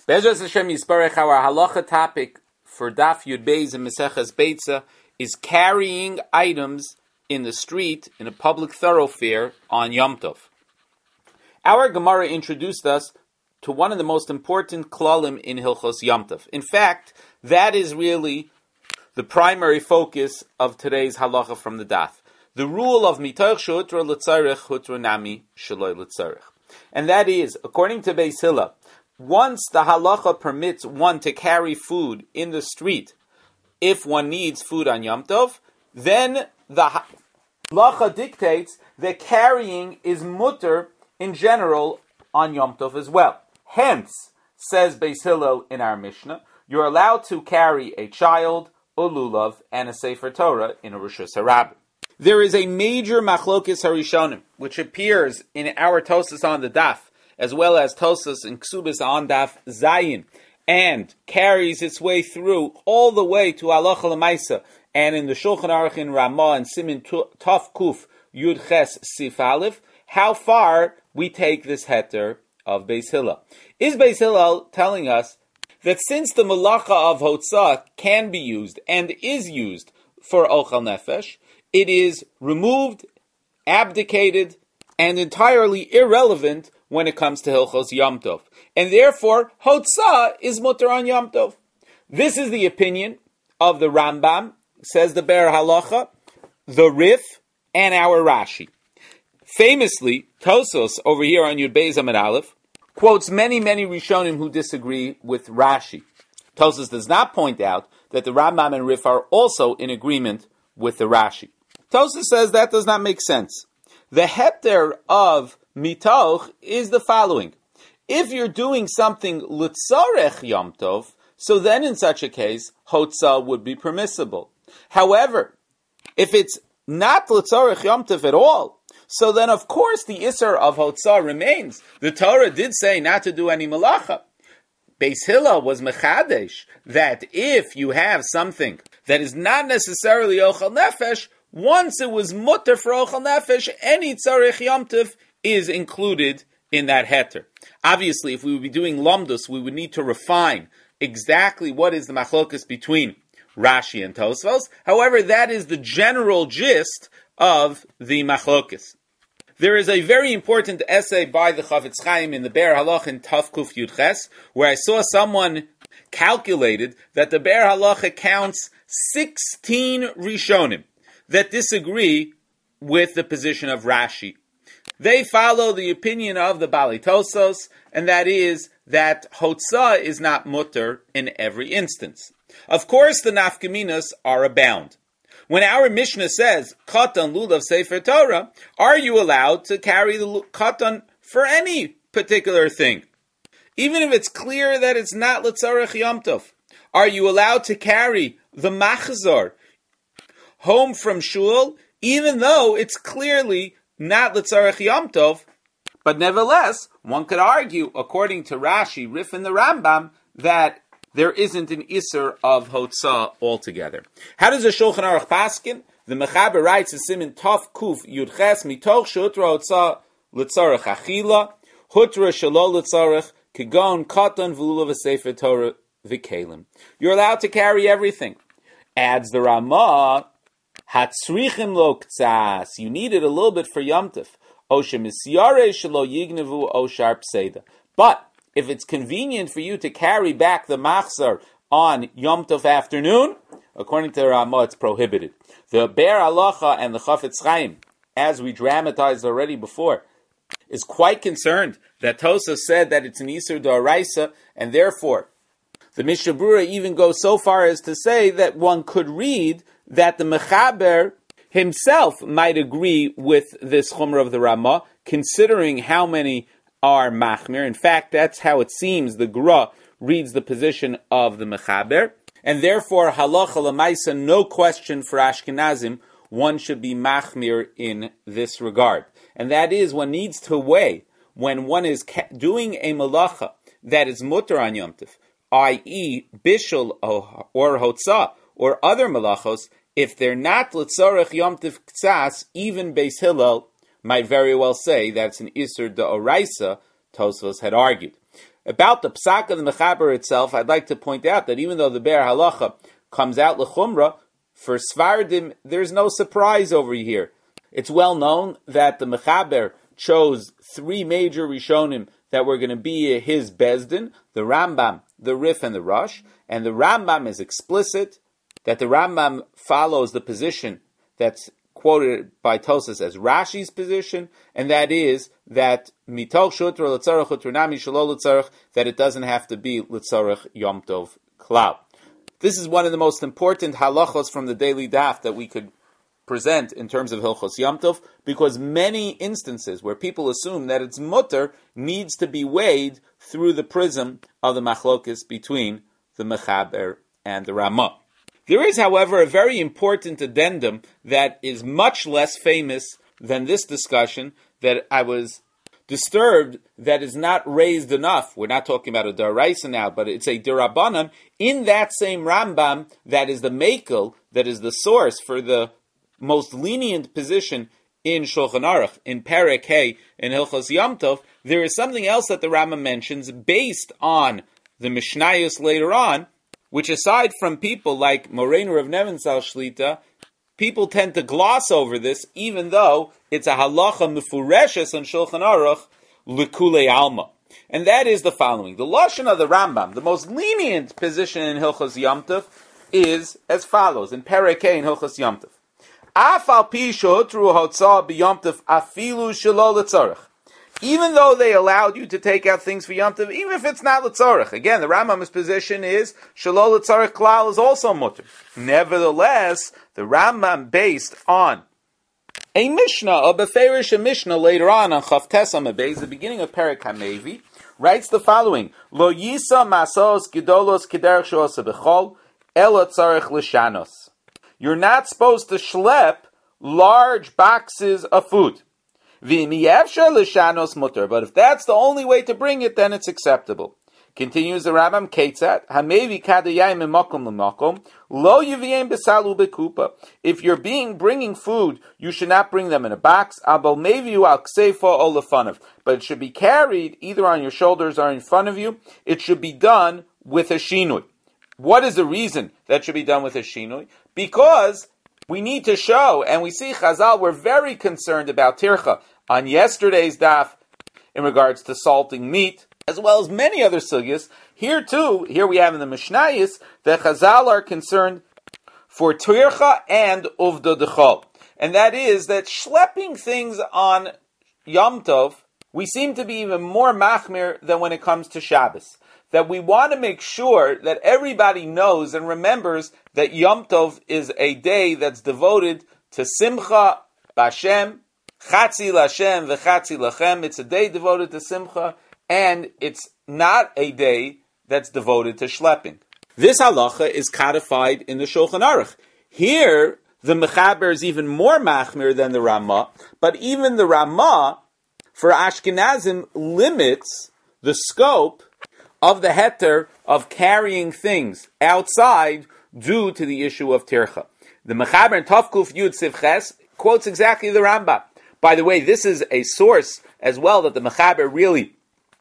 Be'ezras Hashem Yisparech, our halacha topic for Daf Yud Beis and Meseches Beitza is carrying items in the street, in a public thoroughfare, on Yom Tov. Our Gemara introduced us to one of the most important klalim in Hilchos Yom Tov. In fact, that is really the primary focus of today's halacha from the Daf. The rule of mitoch shehutra l'tzarech hutra nami sheloi l'tzarech. And that is, according to Beis Hillel, once the halacha permits one to carry food in the street, if one needs food on Yom Tov, then the halacha dictates that carrying is mutter in general on Yom Tov as well. Hence, says Beis Hillel in our Mishnah, you're allowed to carry a child, a lulav, and a Sefer Torah in a Rishus HaRabim. There is a major machlokes harishonim, which appears in our Tosas on the Daf, as well as Tosas and Ksubis on Daf Zayin, and carries its way through all the way to Halacha L'Maisa, and in the Shulchan Aruch in Ramah and Simin Tov Kuf Yud Ches Sif Aleph, how far we take this heter of Beis Hillel. Is Beis Hillel telling us that since the malacha of Hotzah can be used and is used for Ochel Nefesh, it is removed, abdicated, and entirely irrelevant when it comes to Hilchos Yom Tov. And therefore, Hotzah is mutter on Yom Tov. This is the opinion of the Rambam, says the Ber Halacha, the Rif, and our Rashi. Famously, Tosos, over here on Yud Beis Amud Aleph, quotes many Rishonim who disagree with Rashi. Tosos does not point out that the Rambam and Rif are also in agreement with the Rashi. Tosos says that does not make sense. The heter of mitoch is the following. If you're doing something l'tzarech Yom Tov, so then in such a case, hotzah would be permissible. However, if it's not l'tzarech Yom Tov at all, so then of course the isser of hotzah remains. The Torah did say not to do any malacha. Beis Hillel was mechadesh that if you have something that is not necessarily ochel nefesh, once it was mutter for ochel nefesh, any tzarech Yom Tov is included in that heter. Obviously, if we would be doing lomdus, we would need to refine exactly what is the machlokas between Rashi and Tosfos. However, that is the general gist of the machlokas. There is a very important essay by the Chafetz Chaim in the Ber Halach in Taf Kuf Yud Ches, where I saw someone calculated that the Ber Halacha counts 16 Rishonim that disagree with the position of Rashi. They follow the opinion of the Bali Tosos, and that is that Hotzah is not mutter in every instance. Of course, the nafkaminas are abound. When our Mishnah says, Katan Lulav Sefer Torah, are you allowed to carry the Katan for any particular thing? Even if it's clear that it's not L'tzarech Yom Tov. Are you allowed to carry the Machzor home from Shul, even though it's clearly not L'tzarech Yom Tov? But nevertheless, one could argue, according to Rashi, Rif, and the Rambam, that there isn't an Isser of Hotzah altogether. How does the Shulchan Aruch paskin? The Mechaber writes in Simin Tov Kuf Yud Ches Mitoch Shehutra Hotzah L'tzarech Achila Hutra Shelo L'tzarech Kigon Katan V'Lulav V'Sefer Torah V'Kelim. You're allowed to carry everything. Adds the Ramah, Hatzrichim Lo K'tzas. You need it a little bit for Yom Tov. Osha Misyare Shelo Yignevu Oshar Pseida. But if it's convenient for you to carry back the machzor on Yom Tov afternoon, according to the Ramah, it's prohibited. The Ber Halacha and the Chafetz Chaim, as we dramatized already before, is quite concerned that Tosas said that it's an Isur D'Oraisa, and therefore the Mishnah Berurah even goes so far as to say that one could read that the Mechaber himself might agree with this Chumrah of the Ramah, considering how many are machmir. In fact, that's how it seems the Gra reads the position of the Mechaber, and therefore halacha l'maisa, no question for Ashkenazim, one should be machmir in this regard. And that is, one needs to weigh when one is doing a malacha that is mutter on Yom Tov, i.e. bishul or hotzah or other malachos, if they're not l'tzarech Yom Tov k'tzas, even Beis Hillel might very well say that's an Isur D'Oraisa, Tosfos had argued. About the psak of the mechaber itself, I'd like to point out that even though the Be'er Halacha comes out l'chumra, for Sfardim, there's no surprise over here. It's well known that the mechaber chose three major Rishonim that were going to be his Bezdin, the Rambam, the Rif, and the Rosh, and the Rambam is explicit that the Rambam follows the position that's quoted by Tosas as Rashi's position, and that is that mitoch shutra l'tzarech utranami shelo l'tzarech, that it doesn't have to be l'tzarech Yom Tov klal. This is one of the most important halachos from the daily daf that we could present in terms of Hilchos Yom Tov, because many instances where people assume that it's mutter needs to be weighed through the prism of the machlokis between the mechaber and the Ramah. There is, however, a very important addendum that is much less famous than this discussion that I was disturbed that is not raised enough. We're not talking about a daraisa now, but it's a derabanan in that same Rambam that is the mekel, that is the source for the most lenient position in Shulchan Aruch, in Perek Hey, in Hilchos Yom Tov. There is something else that the Rambam mentions based on the Mishnayos later on, which aside from people like Moreinu Rav Nebenzahl Shlita, people tend to gloss over this, even though it's a halacha mefureshes on Shulchan Aruch l'kulei alma. And that is the following. The Lashon of the Rambam, the most lenient position in Hilchos Yom Tov, is as follows, in Perek Hey in Hilchos Yom Tov. Af al pi shehutru hotzah b'Yom Tov afilu shelo l'tzarech. Even though they allowed you to take out things for Yom Tov, even if it's not l'tzarech. Again, the Rambam's position is shelo l'tzarech klal is also mutter. Nevertheless, the Rambam, based on a Mishnah, a beferish Mishnah later on Chavtes Amabez, the beginning of Perek HaMevi, writes the following: Lo yisa masos gedolos kederech she'osa b'chol elo tzarech l'shanos. You're not supposed to schlep large boxes of food. But if that's the only way to bring it, then it's acceptable. Continues the Rambam, Ketzat, Hamevi kadayayim makom l'makom, lo yiviyim besalu bekupa. If you're bringing food, you should not bring them in a box. Abal meviu al kseifa o lefanav. But it should be carried either on your shoulders or in front of you. It should be done with a shinui. What is the reason that should be done with a shinui? Because we need to show, and we see Chazal were very concerned about tircha on yesterday's daf in regards to salting meat, as well as many other sugyas. Here we have in the Mishnayos that Chazal are concerned for tircha and uvda dechol. And that is that schlepping things on Yom Tov, we seem to be even more machmir than when it comes to Shabbos. That we want to make sure that everybody knows and remembers that Yom Tov is a day that's devoted to Simcha B'Hashem, Chatzi L'Hashem v'Chatzi Lachem. It's a day devoted to Simcha, and it's not a day that's devoted to schlepping. This halacha is codified in the Shulchan Aruch. Here, the Mechaber is even more machmir than the Ramah, but even the Ramah, for Ashkenazim, limits the scope of the heter of carrying things outside due to the issue of tircha. The Mechaber in Tavkuf Yud Sivches quotes exactly the Rambam. By the way, this is a source as well that the Mechaber really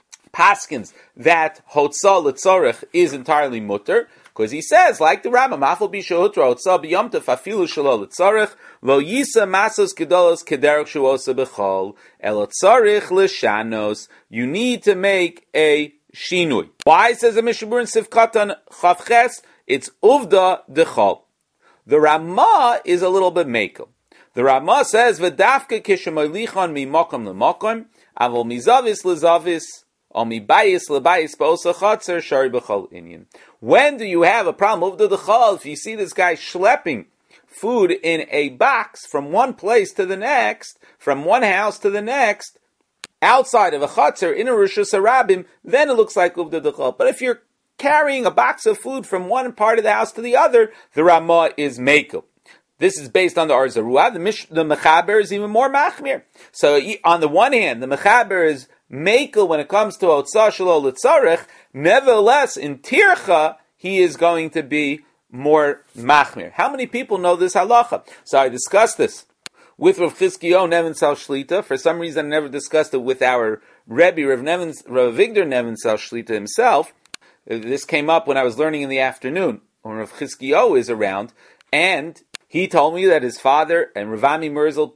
paskins that Hotzah L'Tzorech is entirely mutter, because he says, like the Rambam, Afal Bishahutra Hotzah B'Yom Tov Afilu Shelo L'Tzorech Lo Yisa Masos Gedolos Kederech Shuosa B'Chol Elo Tzorech L'Shanos. You need to make a shinui. Why, says the Mishabur in Sivkatan Chavches, it's uvda dechol. The Ramah is a little bit mekel. The Ramah says, V'dafke kishemoilichon mi mokom lemokom, avol mizavis lezavis, or mi bayis lebayis ba'osa chatzer shari b'chol inyan. When do you have a problem uvda dechol? If you see this guy schlepping food in a box from one place to the next, from one house to the next, outside of a chatzar in a Rishus Harabim, then it looks like uvda dechol. But if you're carrying a box of food from one part of the house to the other, the Ramah is mekel. This is based on the Or Zarua. The Mechaber is even more machmir. So on the one hand, the Mechaber is mekel when it comes to Hotzah Shelo L'Tzorech. Nevertheless, in Tircha, he is going to be more machmir. How many people know this halacha? So I discussed this with Rav Chizkiyahu Nebenzahl Shlita. For some reason, I never discussed it with our Rebbe Rav Avigdor Nevinsal Shlita himself. This came up when I was learning in the afternoon, when Rav Chizkiyahu is around, and he told me that his father and Ravami Merzel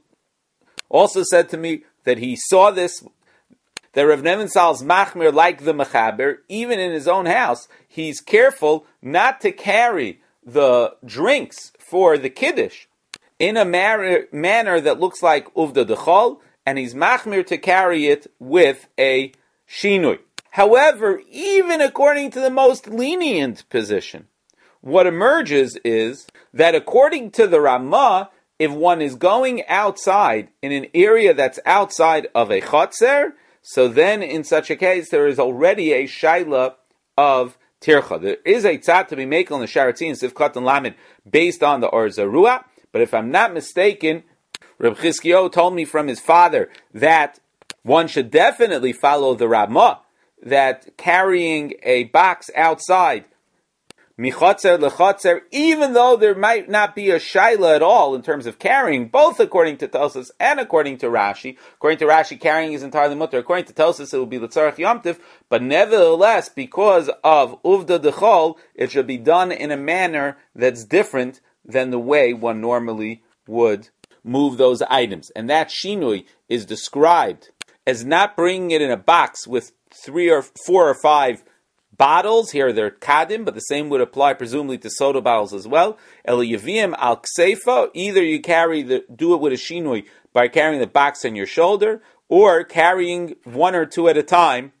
also said to me that he saw this, that Rav Nevinsal's machmir like the mechaber, even in his own house, he's careful not to carry the drinks for the kiddush in a manner that looks like uvda dechol, and he's machmir to carry it with a shinui. However, even according to the most lenient position, what emerges is that according to the Ramah, if one is going outside in an area that's outside of a chotzer, so then in such a case there is already a shaila of tircha. There is a tzad to be made on the Sharatzin Sivkat and Lamed based on the Or Zarua, but if I'm not mistaken, Reb Chizkiyahu told me from his father that one should definitely follow the Ramah, that carrying a box outside michotzer lechotzer, even though there might not be a shaila at all in terms of carrying, both according to Tosas and according to Rashi. According to Rashi, carrying is entirely mutter. According to Tosas, it will be l'tzarech yomtiv. But nevertheless, because of uvda dechol, it should be done in a manner that's different than the way one normally would move those items. And that shinui is described as not bringing it in a box with 3 or 4 or 5 bottles. Here they're kadim, but the same would apply presumably to soda bottles as well. El yavim al kseifa, either you do it with a shinui by carrying the box on your shoulder, or carrying 1 or 2 at a time.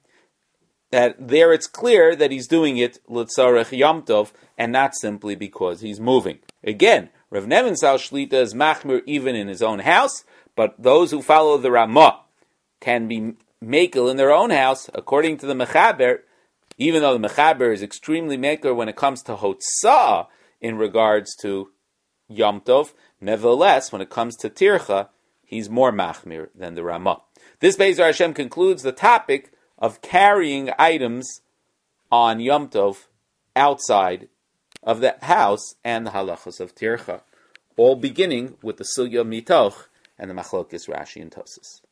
That there it's clear that he's doing it l'tzarech yom tov, and not simply because he's moving. Again, Rav Nevinsal Shlita is machmir even in his own house, but those who follow the Ramah can be makel in their own house, according to the Mechaber, even though the Mechaber is extremely maker when it comes to Hotzah in regards to Yom Tov. Nevertheless, when it comes to Tircha, he's more machmir than the Ramah. This Be'ezer Hashem concludes the topic of carrying items on Yom Tov outside of the house and the halachos of Tircha, all beginning with the Sugya Mitoch and the Machlokes Rashi and Tosas.